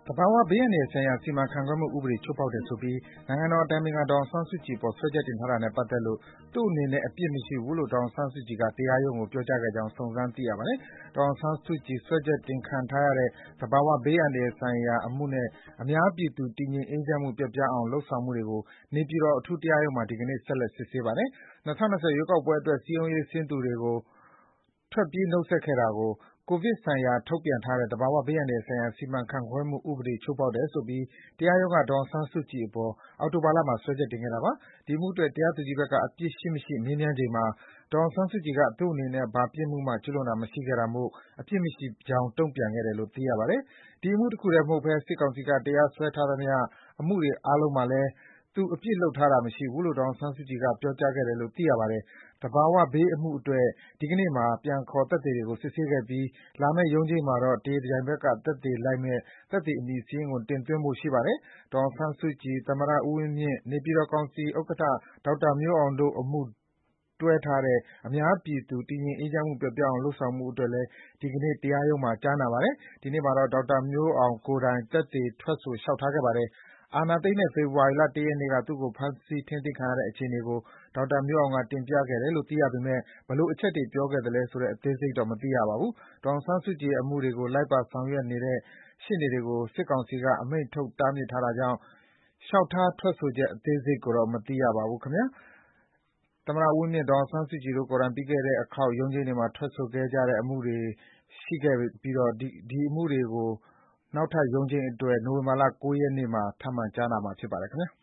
သဘာဝဘေးအန္တရာယ်ဆိုင်ရာ စီမံခန့်ခွဲမှုဥပဒေ ချိုးဖောက်တယ်ဆိုပြီး နိုင်ငံတော်အတိုင်ပင်ခံ ဒေါ်အောင်ဆန်းစုကြည်အပေါ် စွဲချက်တင်ထားတာနဲ့ ပတ်သက်လို့ သူ့အနေနဲ့ အပြစ်မရှိဘူးလို့ ဒေါ်အောင်ဆန်းစုကြည်က တရားရုံးကို ပြောကြားခဲ့ကြောင်း စုံစမ်းသိရပါတယ်။ ဒေါ်အောင်ဆန်းစုကြည် စွဲချက်တင်ခံထားရတဲ့ သဘာဝဘေးအန္တရာယ်ဆိုင်ရာအမှုနဲ့ အများပြည်သူ တည်ငြိမ်အေးချမ်းမှု ပျက်ပြားအောင် လုပ်ဆောင်မှုတွေကို နေပြည်တော် အထူးတရားရုံးမှာ ဒီကနေ့ ဆက်လက် စစ်ဆေးပါတယ်။ ၂၀၂၀ ရွေးကောက်ပွဲအတွက် စည်းရုံးရေးဆင်းသူတွေကို ထွက်ပြေးနှုတ်ဆက်ခဲ့တာကို ကိုဗစ်ဆိုင်ရာ ထုတ်ပြန်ထားတဲ့ သဘာဝဘေးအန္တရာယ်ဆိုင်ရာ စီမံခန့်ခွဲမှုဥပဒေ ချိုးဖောက်တယ်ဆိုပြီး တရားရုံးက ဒေါ်အောင်ဆန်းစုကြည်အပေါ် အောက်တိုဘာလမှာ စွဲချက်တင်ခဲ့တာပါ။ ဒီအမှုအတွက် တရားသူကြီးဘက်က အပြစ်ရှိမရှိ မေးမြန်းချိန်မှာ ဒေါ်အောင်ဆန်းစုကြည်က သူ့အနေနဲ့ ဘာပြစ်မှုမှ ကျူးလွန်တာမရှိခဲ့တာမို့ အပြစ်မရှိကြောင်း တုံ့ပြန်ခဲ့တယ်လို့ သိရပါတယ်။ ဒီအမှုတခုထဲမဟုတ်ဘဲ စစ်ကောင်စီက တရားစွဲထားသမျှ အမှုတွေအားလုံးမှာလည်း သူ အပြစ်လုပ်ထားတာ မရှိဘူးလို့ ဒေါ်အောင်ဆန်းစုကြည်က ပြောကြားခဲ့တယ်လို့ သိရပါတယ်။ သဘာဝဘေးအမှုအတွက် ဒီကနေ့မှာ ပြန်ခေါ် သက်သေတွေကို စစ်ဆေးခဲ့ပြီး လာမယ့် ရုံးချိန်းမှာတော့ တရားပြိုင်ဘက်က သက်သေလိုက်မယ့် သက်သေအမည်စာရင်းကို တင်သွင်းဖို့ ရှိပါတယ်။ ဒေါ်အောင်ဆန်းစုကြည်၊ သမ္မတဦးဝင်းမြင့်၊ နေပြည်တော်ကောင်စီဥက္ကဋ္ဌ ဒေါက်တာမျိုးအောင်တို့ အမှုတွဲထားတဲ့ အများပြည်သူ တည်ငြိမ်အေးချမ်းမှု ပျက်ပြားအောင် လုပ်ဆောင်မှုအတွက်လည်း ဒီကနေ့ တရားရုံးမှာ ကြားနာပါတယ်။ ဒီနေ့မှာတော့ ဒေါက်တာမျိုးအောင်ကိုယ်တိုင် သက်သေ ထွက်ဆို လျှောက်ထားခဲ့ပါတယ်။ အာဏာသိမ်းတဲ့ ဖေဖော်ဝါရီလ ၁ ရက်နေ့က သူ့ကို ဖမ်းဆီး ထိန်းသိမ်းခံရတဲ့ အခြေအနေကို ဒေါက်တာမျိုးအောင်က တင်ပြခဲ့တယ်လို့ သိရပေမယ့် ဘယ်လိုအချက်တွေ ပြောခဲ့သလဲဆိုတဲ့ အသေးစိတ်တော့ မသိရပါဘူး။ ဒေါ်အောင်ဆန်းစုကြည်ရဲ့ အမှုတွေကို လိုက်ပါဆောင်ရွက်နေတဲ့ ရှေ့နေတွေကို စစ်ကောင်စီက အမိန့်ထုတ် တားမြစ်ထားတာကြောင့် လျှောက်ထား ထွက်ဆိုချက် အသေးစိတ်ကိုတော့ မသိရပါဘူးခင်ဗျာ။ သမ္မတဦးဝင်းမြင့်၊ ဒေါ်အောင်ဆန်းစုကြည်တို့ကိုယ်တိုင် ပြီးခဲ့တဲ့အခေါက် ရုံးချိန်းတွေမှာ ထွက်ဆိုခဲ့ကြတဲ့ အမှုတွေရှိခဲ့ပြီး ဒီအမှုတွေကို နောက်ထပ် ရုံးချိန်းအတွက် နိုဝင်ဘာလ ၉ ရက်နေ့မှာ ထပ်မံ ကြားနာမှာ ဖြစ်ပါတယ်ခင်ဗျာ